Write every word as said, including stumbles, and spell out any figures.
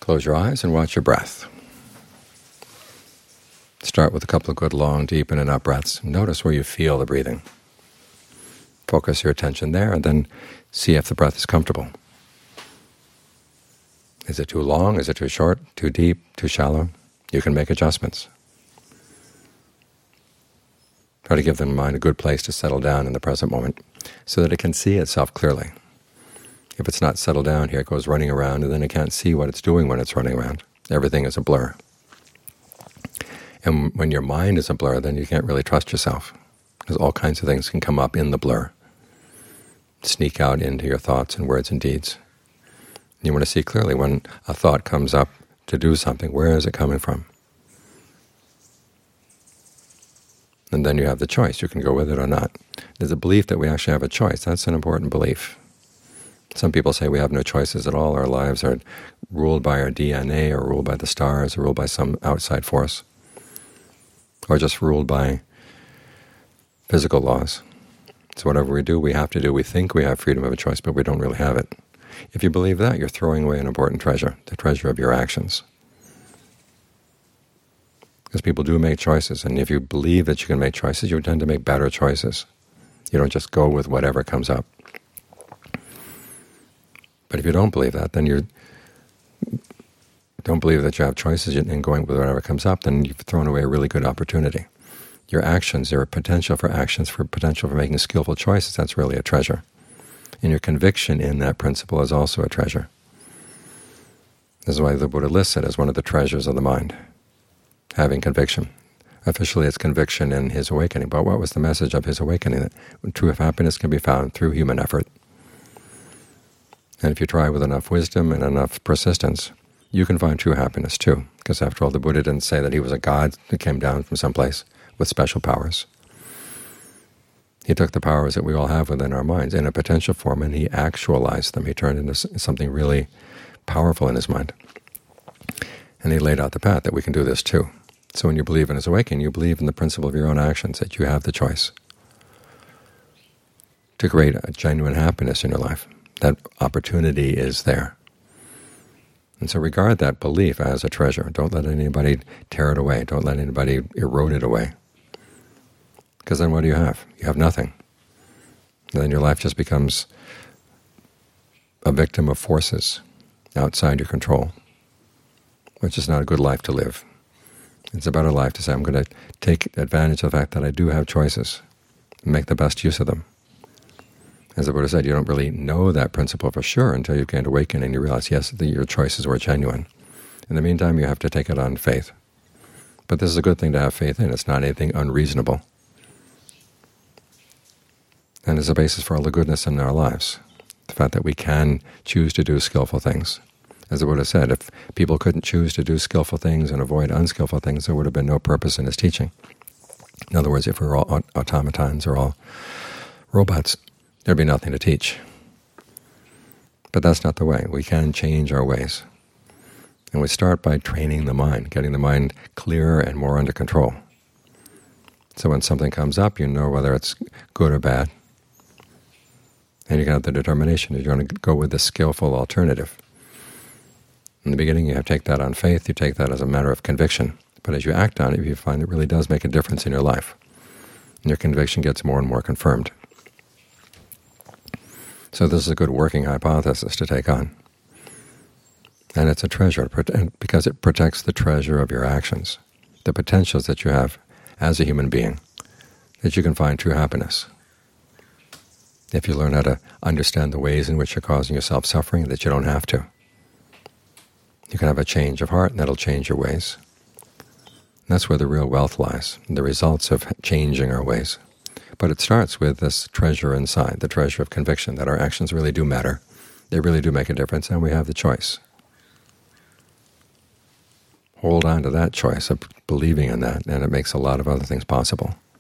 Close your eyes and watch your breath. Start with a couple of good long, deep in and out breaths. Notice where you feel the breathing. Focus your attention there and then see if the breath is comfortable. Is it too long? Is it too short? Too deep? Too shallow? You can make adjustments. Try to give the mind a good place to settle down in the present moment so that it can see itself clearly. If it's not settled down here, it goes running around, and then it can't see what it's doing when it's running around. Everything is a blur. And when your mind is a blur, then you can't really trust yourself, because all kinds of things can come up in the blur, sneak out into your thoughts and words and deeds. And you want to see clearly when a thought comes up to do something, where is it coming from? And then you have the choice. You can go with it or not. There's a belief that we actually have a choice. That's an important belief. Some people say we have no choices at all. Our lives are ruled by our D N A, or ruled by the stars, or ruled by some outside force, or just ruled by physical laws. So whatever we do, we have to do. We think we have freedom of a choice, but we don't really have it. If you believe that, you're throwing away an important treasure, the treasure of your actions. Because people do make choices, and if you believe that you can make choices, you tend to make better choices. You don't just go with whatever comes up. But if you don't believe that, then you don't believe that you have choices and going with whatever comes up, then you've thrown away a really good opportunity. Your actions, your potential for actions, for potential for making skillful choices, that's really a treasure. And your conviction in that principle is also a treasure. This is why the Buddha lists it as one of the treasures of the mind, having conviction. Officially it's conviction in his awakening, but what was the message of his awakening? That true happiness can be found through human effort. And if you try with enough wisdom and enough persistence, you can find true happiness too, because after all, the Buddha didn't say that he was a god who came down from someplace with special powers. He took the powers that we all have within our minds in a potential form, and he actualized them. He turned into something really powerful in his mind. And he laid out the path that we can do this too. So when you believe in his awakening, you believe in the principle of your own actions, that you have the choice to create a genuine happiness in your life. That opportunity is there. And so regard that belief as a treasure. Don't let anybody tear it away. Don't let anybody erode it away. Because then what do you have? You have nothing. And then your life just becomes a victim of forces outside your control, which is not a good life to live. It's a better life to say, I'm going to take advantage of the fact that I do have choices and make the best use of them. As the Buddha said, you don't really know that principle for sure until you can't awaken and you realize, yes, that your choices were genuine. In the meantime, you have to take it on faith. But this is a good thing to have faith in. It's not anything unreasonable. And it's a basis for all the goodness in our lives, the fact that we can choose to do skillful things. As the Buddha said, if people couldn't choose to do skillful things and avoid unskillful things, there would have been no purpose in his teaching. In other words, if we were all automatons or all robots, there'd be nothing to teach. But that's not the way. We can change our ways. And we start by training the mind, getting the mind clearer and more under control. So when something comes up, you know whether it's good or bad. And you can have the determination that you're going to go with the skillful alternative. In the beginning, you have to take that on faith. You take that as a matter of conviction. But as you act on it, you find it really does make a difference in your life. And your conviction gets more and more confirmed. So this is a good working hypothesis to take on. And it's a treasure because it protects the treasure of your actions, the potentials that you have as a human being, that you can find true happiness. If you learn how to understand the ways in which you're causing yourself suffering, that you don't have to. You can have a change of heart, and that'll change your ways. And that's where the real wealth lies, the results of changing our ways. But it starts with this treasure inside, the treasure of conviction, that our actions really do matter. They really do make a difference, and we have the choice. Hold on to that choice of believing in that, and it makes a lot of other things possible.